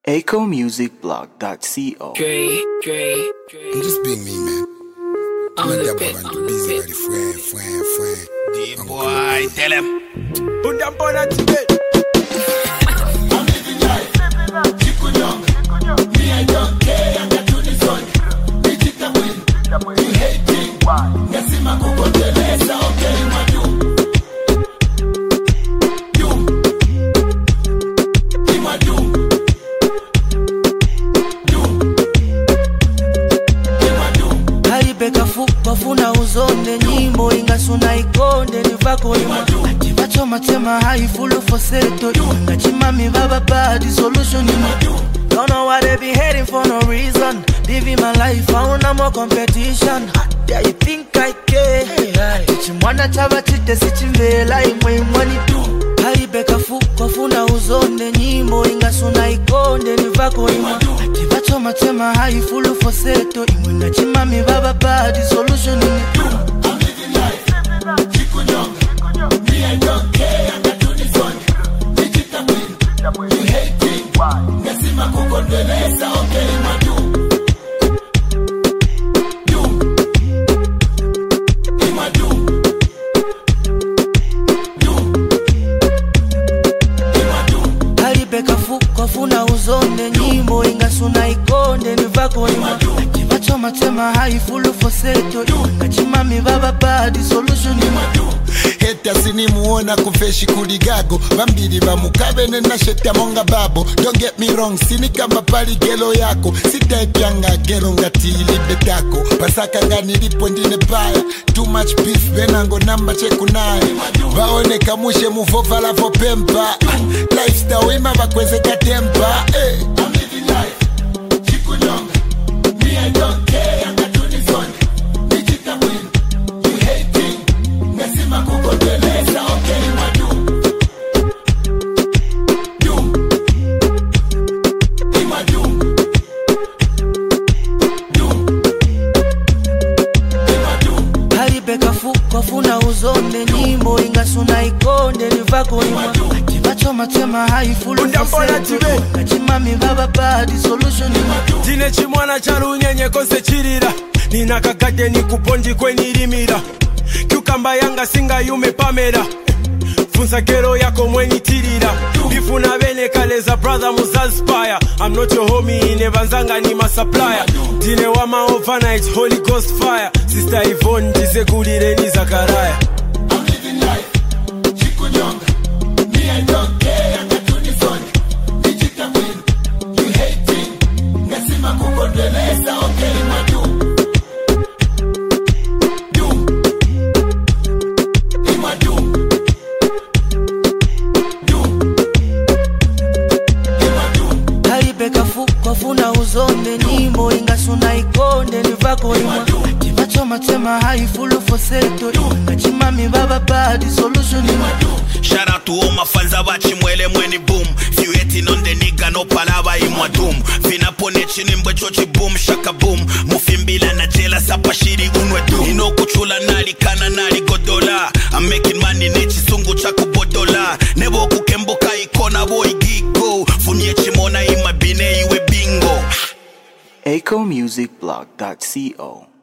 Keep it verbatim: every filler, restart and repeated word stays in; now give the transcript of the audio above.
echo music blog dot co. Dre, Dre, Dre. I'm just being me, man. On I'm the not bit, that on boy, the busy bit. with the friend, friend, friend. The I'm boy, tell him. Put them on a ticket. I'm living life. Chico young. Me, I don't care. I'm not doing this one. Digital win. You hate me. Nasi makuko telesa. Okay, my do. Do. Ima do. Do. Ima do. Haribeka fupa funa uzonde nyimbo ingasuna ikonde nivako ima Ativacho matema haifulu foseto Ngachimami baba bad solution ima Don't know why they be hating for no reason Living my life, I want no more competition Yeah, you think I care Chimwana chava chite sichimvela imwe imwani tu Haribeka fupa funa uzonde nyimbo ingasuna ikonde nivako ima Ativacho matema haifulu foseto Imwe ngachimami baba bad solution ima I'm living life. Chico young. Me, I don't care. I'm not doing this one. Digital win. You hate me. Nasi makuko telesa. Okay, my do. Do. Ima do. Do. Ima do. Haribeka fuko funa uzonde nyimbo ingasuna ikonde nivako ima Ativacho matema haifulu foseto Ngachimami baba bad solution ima Heta sinimuona kufeshi kuligago Bambiri bamukabe nena sheta monga babo Don't get me wrong, sini kama pali gelo yako Sita ipianga gelo ngatili betako Pasaka nga nilipo ndine paya Too much beef benango namba cheku nae Baone kamushe mufova la pempa Lifestyle ima bakweze katempa hey. I'm living life, chiku nyonga Me I don't care, I'm not doing this one Digital win, you hating Ngasima kukoteleza, okay, madu Do Ima do Do Ima do Haribeka fuko funa uzonde nyimbo ingasuna ikonde nivako ima Ativacho matema haifulu Put them on a foseto ticket. Ngachimami baba bad solution ima Tine chimwana cha runyenye kose chirira Nina kakate ni kuponji kweni rimira Kyukamba yanga singa yume pamera Funsa kero yako mweni tirira Bifuna bene kaleza brother muzaspire I'm not your homie nevanzanga ni ma supplier Tine wama overnight holy ghost fire Sister Yvonne jisegulire ni Zakaraya I'm living life, chiku nyonga Me I don't care, I'm not doing this one Digital win, you hating Ngasima kukoteleza, okay, madu Do Ima do Do Ima do Haribeka fuko funa uzonde nyimbo ingasuna ikonde nivako ima Ativacho matema haifulu foseto Ngachimami baba bad solution ima Shout out to all my fans abachi mwele mweni boom. Few hating on the nigga no palava imwa doom. Fina pone chini mbwe chochi boom shaka boom. Mufimbila na jela sapa shiri unwe doom. Ino kuchula nali kana nali godola. I'm making money nechi sungu chaku bodola. Nebo kukemboka ikona boy gigo. Funye chimona ima bine iwe bingo. echo music blog dot co.